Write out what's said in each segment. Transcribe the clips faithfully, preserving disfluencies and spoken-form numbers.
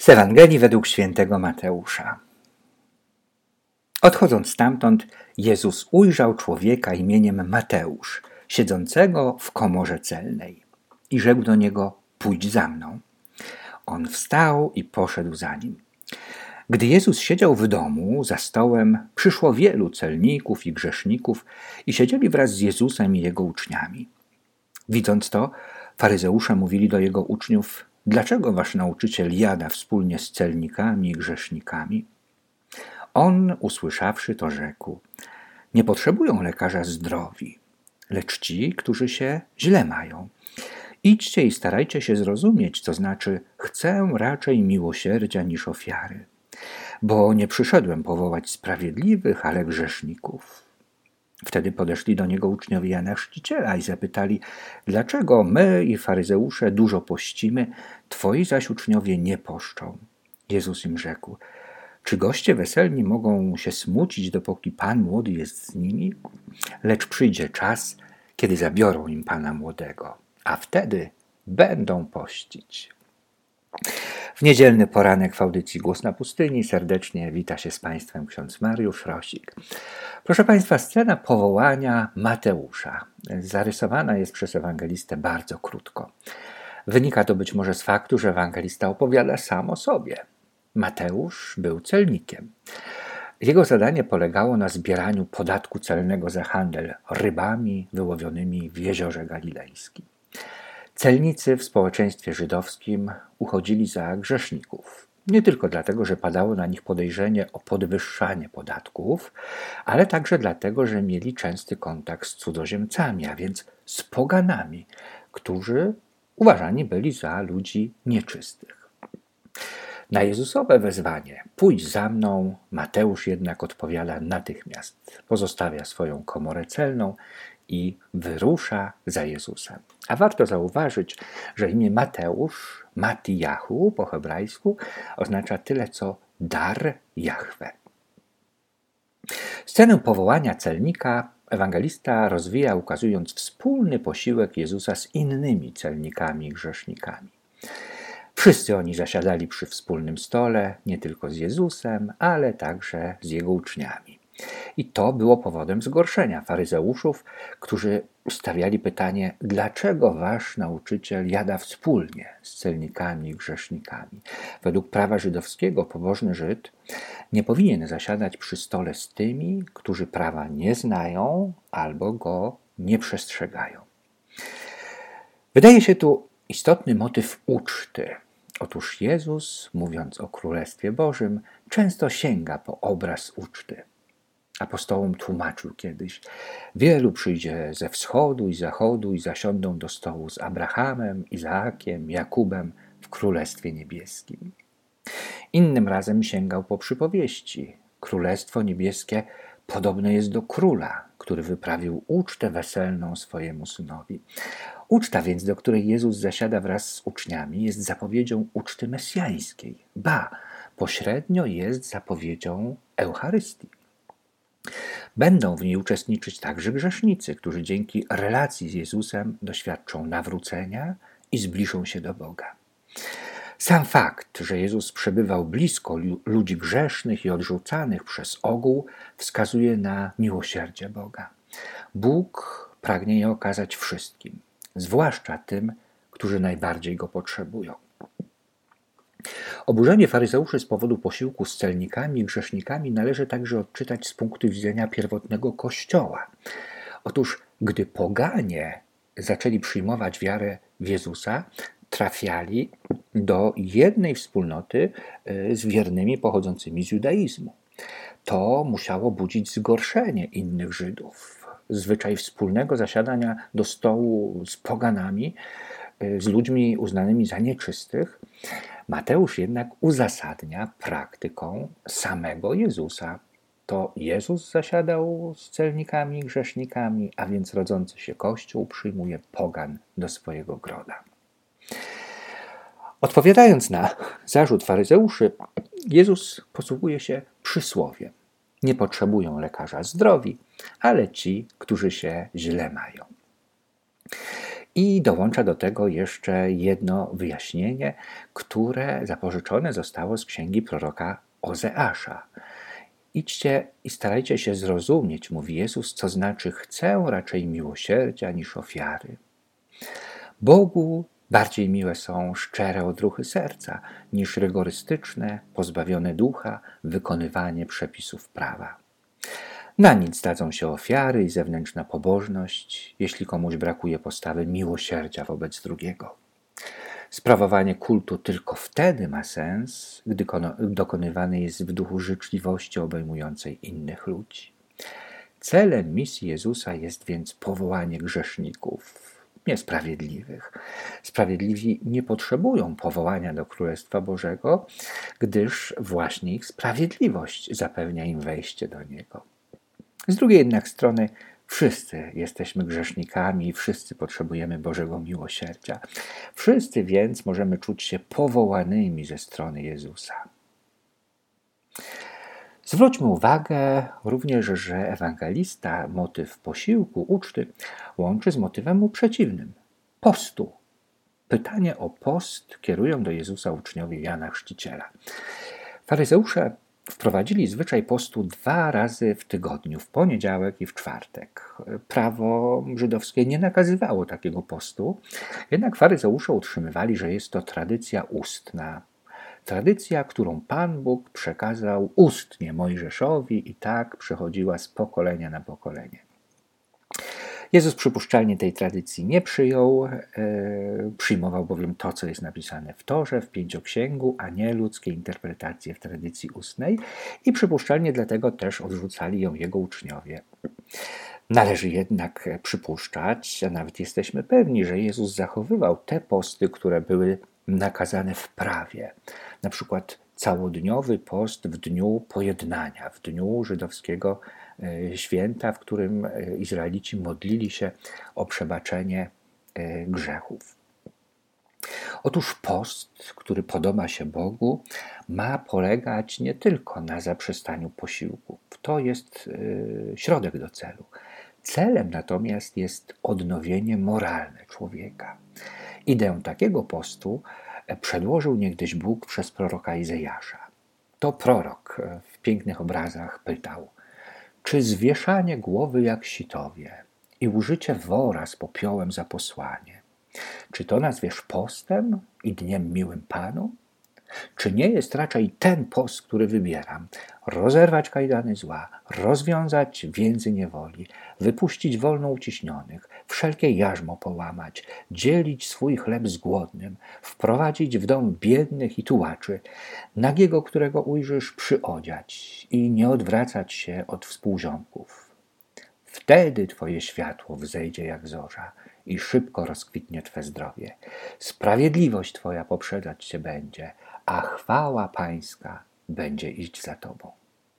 Z Ewangelii według świętego Mateusza. Odchodząc stamtąd, Jezus ujrzał człowieka imieniem Mateusz, siedzącego w komorze celnej i rzekł do niego: pójdź za mną. On wstał i poszedł za nim. Gdy Jezus siedział w domu, za stołem, przyszło wielu celników i grzeszników i siedzieli wraz z Jezusem i Jego uczniami. Widząc to, faryzeusze mówili do Jego uczniów: dlaczego wasz nauczyciel jada wspólnie z celnikami i grzesznikami? On, usłyszawszy to, rzekł: nie potrzebują lekarza zdrowi, lecz ci, którzy się źle mają. Idźcie i starajcie się zrozumieć, co znaczy: chcę raczej miłosierdzia niż ofiary, bo nie przyszedłem powołać sprawiedliwych, ale grzeszników. Wtedy podeszli do niego uczniowie Jana Chrzciciela i zapytali: dlaczego my i faryzeusze dużo pościmy, twoi zaś uczniowie nie poszczą? Jezus im rzekł: czy goście weselni mogą się smucić, dopóki Pan młody jest z nimi? Lecz przyjdzie czas, kiedy zabiorą im Pana młodego, a wtedy będą pościć. W niedzielny poranek w audycji Głos na Pustyni serdecznie wita się z Państwem ksiądz Mariusz Rosik. Proszę Państwa, scena powołania Mateusza zarysowana jest przez ewangelistę bardzo krótko. Wynika to być może z faktu, że ewangelista opowiada sam o sobie. Mateusz był celnikiem. Jego zadanie polegało na zbieraniu podatku celnego za handel rybami wyłowionymi w jeziorze galilejskim. Celnicy w społeczeństwie żydowskim uchodzili za grzeszników. Nie tylko dlatego, że padało na nich podejrzenie o podwyższanie podatków, ale także dlatego, że mieli częsty kontakt z cudzoziemcami, a więc z poganami, którzy uważani byli za ludzi nieczystych. Na Jezusowe wezwanie: pójdź za mną, Mateusz jednak odpowiada natychmiast. Pozostawia swoją komorę celną i wyrusza za Jezusem. A warto zauważyć, że imię Mateusz, Matijahu po hebrajsku, oznacza tyle co dar Jahwe. Scenę powołania celnika ewangelista rozwija, ukazując wspólny posiłek Jezusa z innymi celnikami i grzesznikami. Wszyscy oni zasiadali przy wspólnym stole, nie tylko z Jezusem, ale także z Jego uczniami. I to było powodem zgorszenia faryzeuszów, którzy stawiali pytanie: dlaczego wasz nauczyciel jada wspólnie z celnikami i grzesznikami? Według prawa żydowskiego pobożny Żyd nie powinien zasiadać przy stole z tymi, którzy prawa nie znają albo go nie przestrzegają. Wydaje się tu istotny motyw uczty. Otóż Jezus, mówiąc o Królestwie Bożym, często sięga po obraz uczty. Apostołom tłumaczył kiedyś: wielu przyjdzie ze wschodu i zachodu i zasiądą do stołu z Abrahamem, Izaakiem, Jakubem w Królestwie Niebieskim. Innym razem sięgał po przypowieści: Królestwo Niebieskie podobne jest do króla, który wyprawił ucztę weselną swojemu synowi. Uczta więc, do której Jezus zasiada wraz z uczniami, jest zapowiedzią uczty mesjańskiej, ba, pośrednio jest zapowiedzią Eucharystii. Będą w niej uczestniczyć także grzesznicy, którzy dzięki relacji z Jezusem doświadczą nawrócenia i zbliżą się do Boga. Sam fakt, że Jezus przebywał blisko ludzi grzesznych i odrzucanych przez ogół, wskazuje na miłosierdzie Boga. Bóg pragnie je okazać wszystkim, zwłaszcza tym, którzy najbardziej go potrzebują. Oburzenie faryzeuszy z powodu posiłku z celnikami i grzesznikami należy także odczytać z punktu widzenia pierwotnego Kościoła. Otóż, gdy poganie zaczęli przyjmować wiarę w Jezusa, trafiali do jednej wspólnoty z wiernymi pochodzącymi z judaizmu. To musiało budzić zgorszenie innych Żydów. Zwyczaj wspólnego zasiadania do stołu z poganami, z ludźmi uznanymi za nieczystych, Mateusz jednak uzasadnia praktyką samego Jezusa. To Jezus zasiadał z celnikami i grzesznikami, a więc rodzący się Kościół przyjmuje pogan do swojego grona. Odpowiadając na zarzut faryzeuszy, Jezus posługuje się przysłowiem: nie potrzebują lekarza zdrowi, ale ci, którzy się źle mają. I dołącza do tego jeszcze jedno wyjaśnienie, które zapożyczone zostało z księgi proroka Ozeasza. Idźcie i starajcie się zrozumieć, mówi Jezus, co znaczy chcę raczej miłosierdzia niż ofiary. Bogu bardziej miłe są szczere odruchy serca niż rygorystyczne, pozbawione ducha wykonywanie przepisów prawa. Na nic dadzą się ofiary i zewnętrzna pobożność, jeśli komuś brakuje postawy miłosierdzia wobec drugiego. Sprawowanie kultu tylko wtedy ma sens, gdy dokonywany jest w duchu życzliwości obejmującej innych ludzi. Celem misji Jezusa jest więc powołanie grzeszników, niesprawiedliwych. Sprawiedliwi nie potrzebują powołania do Królestwa Bożego, gdyż właśnie ich sprawiedliwość zapewnia im wejście do niego. Z drugiej jednak strony wszyscy jesteśmy grzesznikami i wszyscy potrzebujemy Bożego miłosierdzia. Wszyscy więc możemy czuć się powołanymi ze strony Jezusa. Zwróćmy uwagę również, że ewangelista motyw posiłku, uczty łączy z motywem mu przeciwnym – postu. Pytanie o post kierują do Jezusa uczniowie Jana Chrzciciela. Faryzeusze wprowadzili zwyczaj postu dwa razy w tygodniu, w poniedziałek i w czwartek. Prawo żydowskie nie nakazywało takiego postu, jednak faryzeusze utrzymywali, że jest to tradycja ustna. Tradycja, którą Pan Bóg przekazał ustnie Mojżeszowi i tak przechodziła z pokolenia na pokolenie. Jezus przypuszczalnie tej tradycji nie przyjął, e, przyjmował bowiem to, co jest napisane w Torze, w Pięcioksięgu, a nie ludzkie interpretacje w tradycji ustnej i przypuszczalnie dlatego też odrzucali ją jego uczniowie. Należy jednak przypuszczać, a nawet jesteśmy pewni, że Jezus zachowywał te posty, które były nakazane w prawie. Na przykład całodniowy post w dniu pojednania, w dniu żydowskiego święta, w którym Izraelici modlili się o przebaczenie grzechów. Otóż post, który podoba się Bogu, ma polegać nie tylko na zaprzestaniu posiłków. To jest środek do celu. Celem natomiast jest odnowienie moralne człowieka. Ideę takiego postu przedłożył niegdyś Bóg przez proroka Izajasza. To prorok w pięknych obrazach pytał: czy zwieszanie głowy jak sitowie i użycie wora z popiołem za posłanie, czy to nazwiesz postem i dniem miłym Panu? Czy nie jest raczej ten post, który wybieram, rozerwać kajdany zła, rozwiązać więzy niewoli, wypuścić wolno uciśnionych, wszelkie jarzmo połamać, dzielić swój chleb z głodnym, wprowadzić w dom biednych i tułaczy, nagiego, którego ujrzysz, przyodziać i nie odwracać się od współziomków. Wtedy Twoje światło wzejdzie jak zorza i szybko rozkwitnie Twe zdrowie. Sprawiedliwość Twoja poprzedzać się będzie, a chwała Pańska będzie iść za Tobą.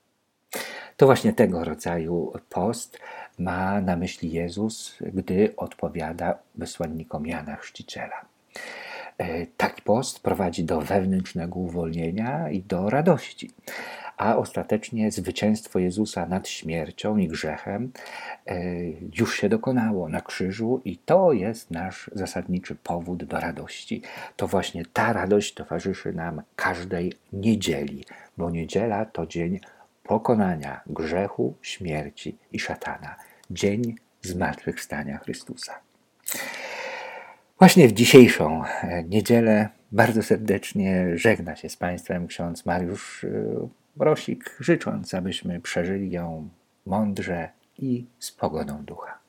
To właśnie tego rodzaju post ma na myśli Jezus, gdy odpowiada wysłannikom Jana Chrzciciela. Taki post prowadzi do wewnętrznego uwolnienia i do radości, a ostatecznie zwycięstwo Jezusa nad śmiercią i grzechem już się dokonało na krzyżu i to jest nasz zasadniczy powód do radości. To właśnie ta radość towarzyszy nam każdej niedzieli, bo niedziela to dzień pokonania grzechu, śmierci i szatana. Dzień zmartwychwstania Chrystusa. Właśnie w dzisiejszą niedzielę bardzo serdecznie żegna się z Państwem ksiądz Mariusz Rosik, życząc, abyśmy przeżyli ją mądrze i z pogodą ducha.